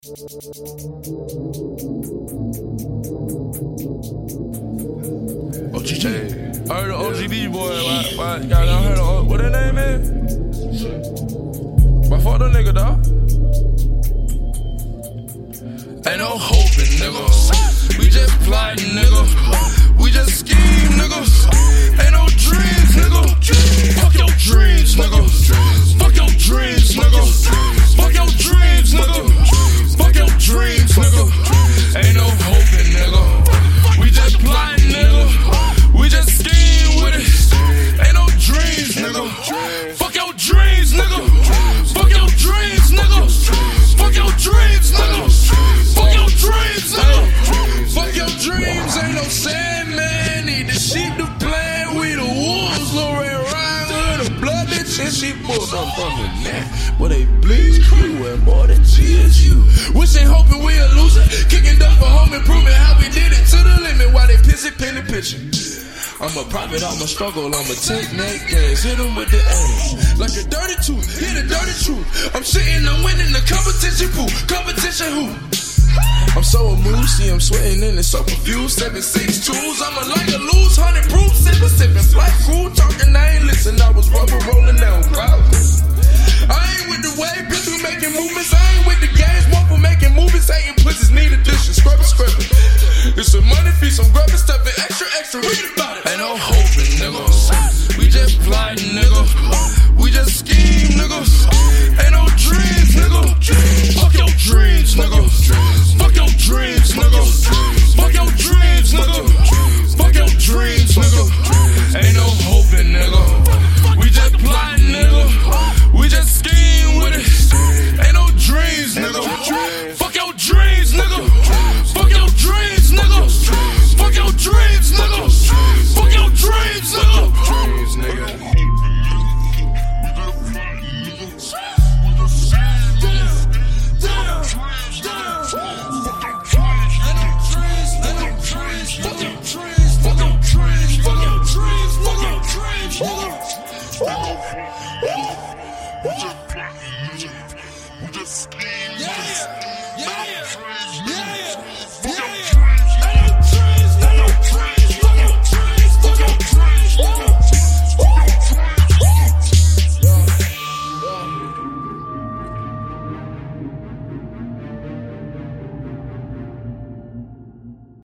OGG. I heard the OGB boy. Y'all heard of what that name is? But fuck the nigga, dawg. Ain't no hoping, nigga. We just plotting, nigga. We just scheme, nigga. Ain't no dreams, nigga. Fuck your dreams, nigga. Fuck your dreams, nigga. Fuck your dreams, nigga. Fuck your dreams, nigga. Ain't no hoping, nigga. We just plotting, nigga. We just scheme with it. Ain't no dreams, nigga. Fuck your dreams, nigga. Fuck your dreams, nigga. Fuck your dreams, nigga. Fuck your dreams, nigga. Fuck your dreams. Ain't no Sandman. Need the sheep to play. We the wolves. Lorraine Ryan with a blood bitch and she pulled up from the neck. But they bleed you and more than tears you. Wishing, hoping we a loser. Kicking up for home improvement. How we did it to the limit while they pissy penny pitching. I'm a private, I'm a struggle, I'm a technique gas. Hit them with the aim. Like a dirty tooth, hit a dirty truth. I'm shitting, I'm winning the competition pool. Competition who? I'm so amused, see I'm sweating and it's so confused. 7-6 tools, I'ma like a lose. 100 proof, sipping flight crew. Talking, I ain't listen, I was rubber rolling down clouds. I ain't with the wave, bitch, we making movements. I ain't with the games, one for making movies. Hating pussies, need addition, scrubbing. It's a money feast, I'm grabbing, stepping extra, read about it. Ain't no hoping, nigga. We just plotting, nigga. We just scheme, nigga. Ain't no dreams, nigga. Fuck your dreams, nigga. Fuck your dreams, nigga. Fuck your dreams, nigga. Fuck your dreams, nigga. Ain't no hoping, nigga. We just plotting, nigga. We just scheme with it. Ain't no dreams, nigga. Fuck your dreams, nigga. Fuck your dreams, nigga. Fuck your dreams, nigga. Fuck your dreams, nigga. Fuck your dreams, nigga.